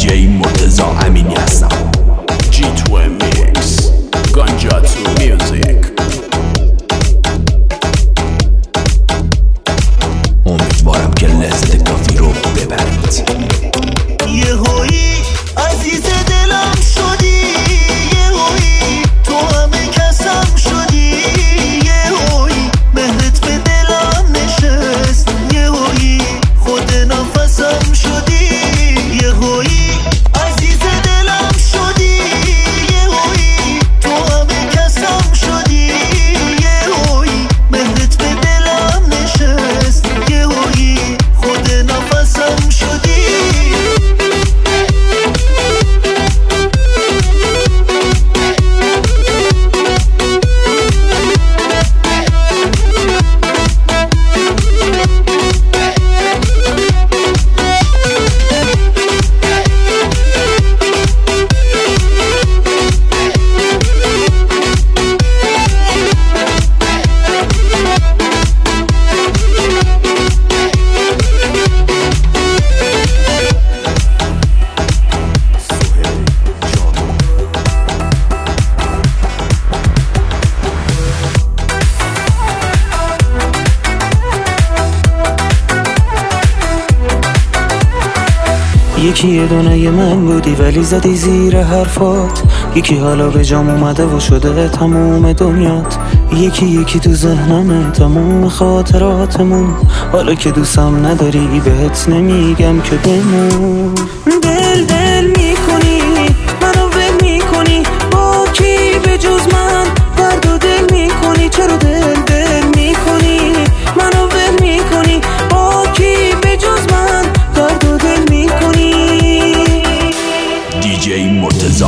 دیجی مرتضی امینی هستم. G2 میکس گانجا تو میوزیک. امیدوارم که لذت کافی رو ببرید. یهویی عزیز دلم شدی، یهویی تو همه کسم شدی، یهویی مهرت به دلم نشست، یهویی خود نفسم شدی، یهویی عزیز دلم شدی، یهویی تو همه کسم شدی، یهویی مهرت به دلم نشست، یهویی خود نفسم شدی. یکی یه دونه من بودی ولی زدی زیر حرفات، یکی حالا به جام اومده و شده تموم دنیات، یکی تو ذهنمه تموم خاطراتمون، حالا که دوستم نداری بهت نمیگم که بمون. دل میکنی منو ول میکنی، با کی به جز من درد و دل میکنی، چرا دل میکنی منو ول میکنی، با کی به جز من درد و دل میکنی. دیجی مرتضی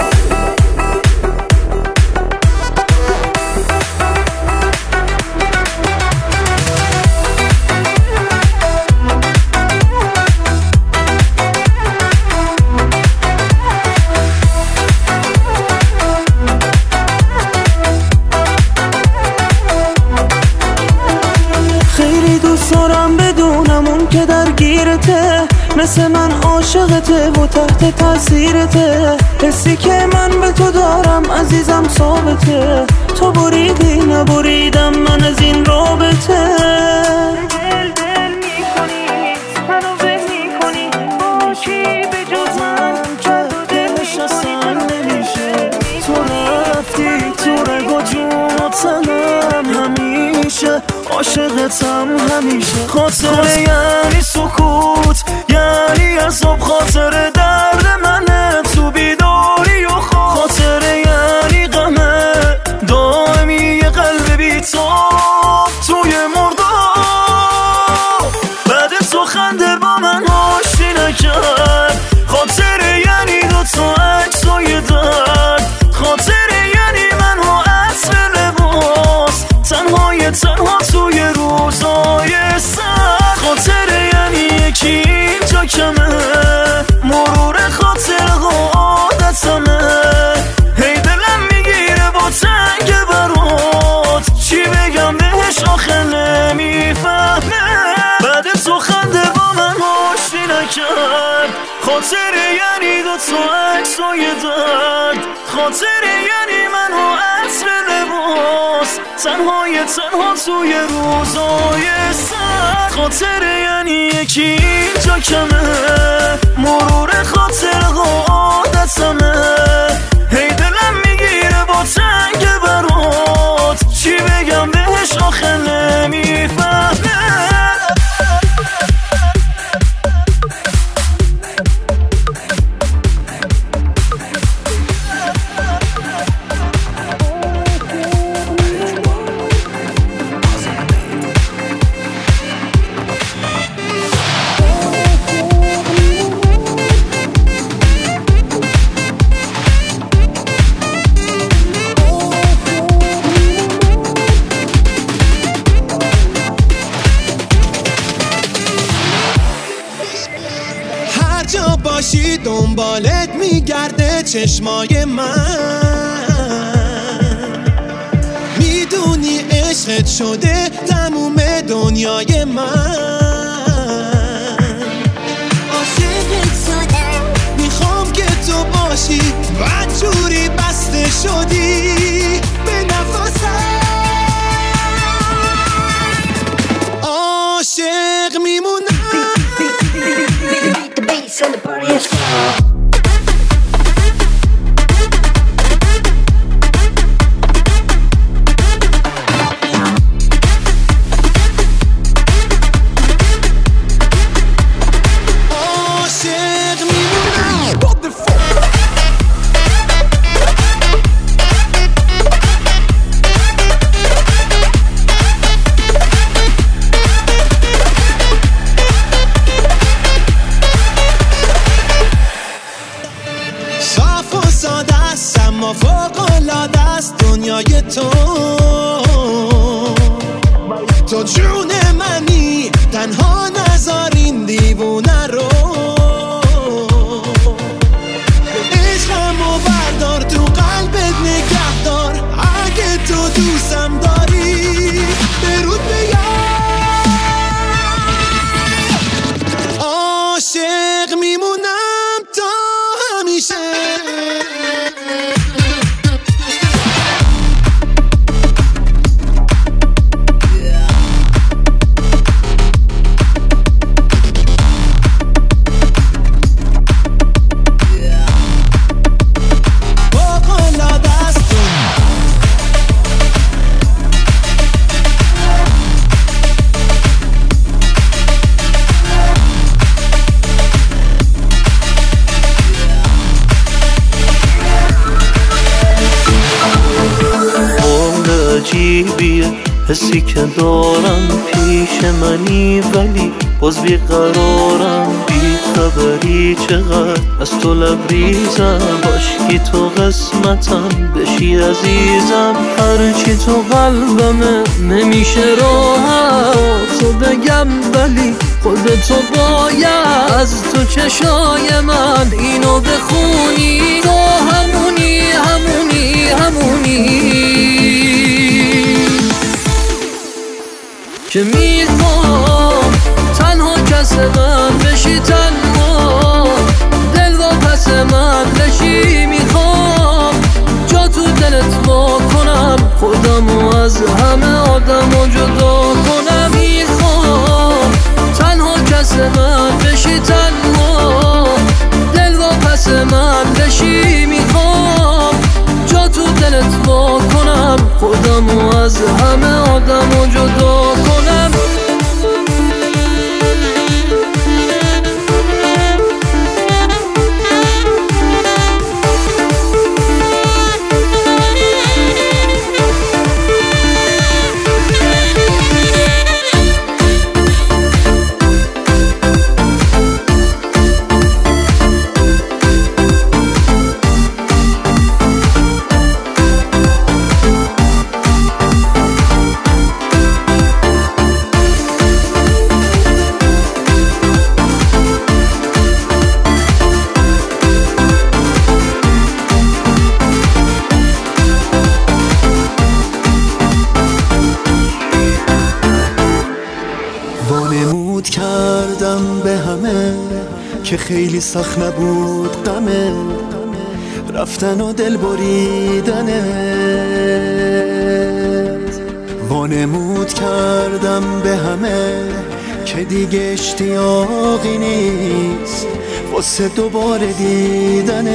خیلی دوست دارم بدونم اون که درگیرته، مثل من عاشقته و تحت تاثیرته، حسی که من به تو دارم عزیزم ثابته، تو بریدی نبریدم من از این رابطه. دل میکنی منو ول میکنی، با کی به جز من دلش اصلا نمیشه، تو رفتی تو رگ و جونتم همیشه، عاشقتم همیشه. خاطره یعنی سکوت، یعنی عذاب، خاطره درد منه تو بیداری و خواب، خاطره یعنی غمه دائمی یه قلب بی تو توی مرداب، بعد تو خنده با من آشتی نکرد، خاطره یعنی دوتا عکسای درد، خاطره یعنی من و عطر لباس تنها توی روزای سر، خاطره یعنی یکی اینجا کمه، مرور خاطرها عادتمه، هی دلم میگیره با تنگ برات، چی بگم بهش آخه نمیفهمه، بعد تو خنده با من آشتی نکرد، خاطره یعنی دوتا عکسای درد، خاطره یعنی من و عطر لباس تنها توی روزای سر، خاطره یعنی یکی اینجا کمه، مرور خاطرها عادتمه، هی دلم میگیره با تنگ برات، چی بگم بهش آخه نمیفهمه. باشی دنبالت میگرده چشمای من، میدونی عشقت شده تموم دنیای من، عاشقت شدم and the party is gone. تو جون منی تنها نذار این دیوونه رو عشقمو بردار تو قلبت نگه دار اگه تو دوستم داری برود بگم عاشق میمونم تا همیشه حسی که دارم پیش منی ولی باز بیقرارم بی خبری چقدر از تو لبریزم باشکی تو قسمتم بشی عزیزم هرچی تو قلبمه نمیشه راحت تو بگم ولی خودتو باید از تو چشای من اینو بخونی تو همونی که میخوام تنها کس من بشی تنها دل و پس من بشی میخوام جا تو دلت با کنم خودمو از همه آدمو جدا کنم میخوام تنها کس من بشی تنها دل و پس من بشی میخوام جا تو دلت با کنم خودمو از همه آدمو جدا کنم وانمود کردم به همه که خیلی سخت نبود غمه رفتن و دل بریدنت وانمود کردم به همه که دیگه اشتیاقی نیست واسه دوباره دیدنت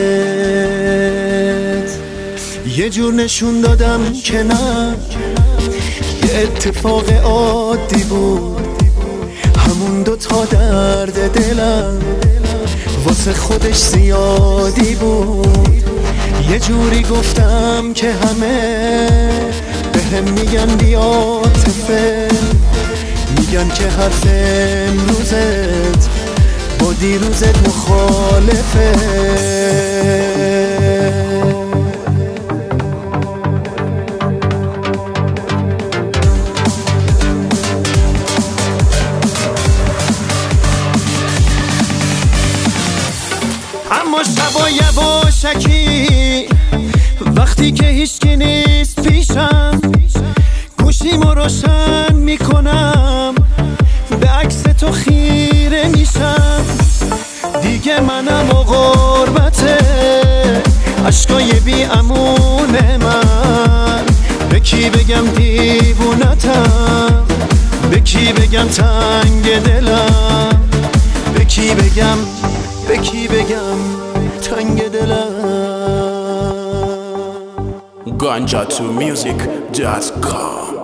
یه جور نشون دادم که نه یه اتفاق عادی بود همون دوتا درد دلم واسه خودش زیادی بود یه جوری گفتم که همه بهم میگن بی‌عاطفه میگن که حرف امروزت با دیروزت مخالفه اما شبا یواشکی وقتی که هیچکی نیست پیشم گوشیمو روشن میکنم به عکس تو خیره میشم دیگه منم و غربته عشقای بی امون من به کی بگم دیوونتم به کی بگم تنگ دلم به کی بگم به کی بگم تنگ دلم. Ganja2music.com